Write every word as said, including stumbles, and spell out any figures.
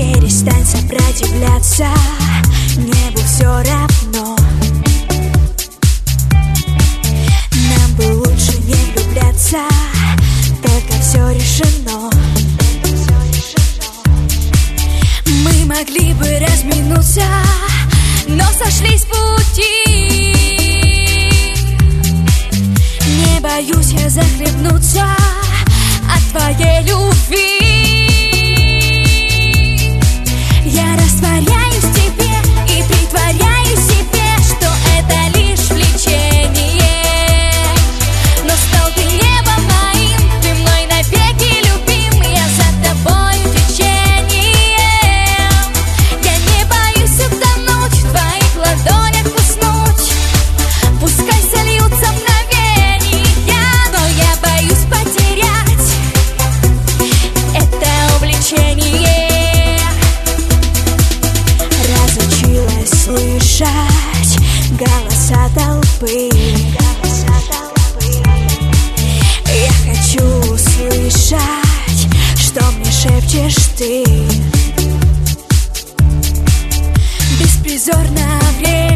Перестань сопротивляться, небу все равно. Нам бы лучше не влюбляться, только все решено. Мы могли бы разминуться, но сошлись пути. Не боюсь я захлебнуться от твоей любви. Я растворяюсь в тебе и притворяю себе, что это лишь влечение. Но стал ты небом моим, ты мной навеки любим. Я за тобою течением. Я не боюсь утонуть, в твоих ладонях уснуть. Пускай сольются мгновения, но я боюсь потерять это увлечение. Разучилась слышать голоса толпы. Я хочу услышать, что мне шепчешь ты. Беспризорно время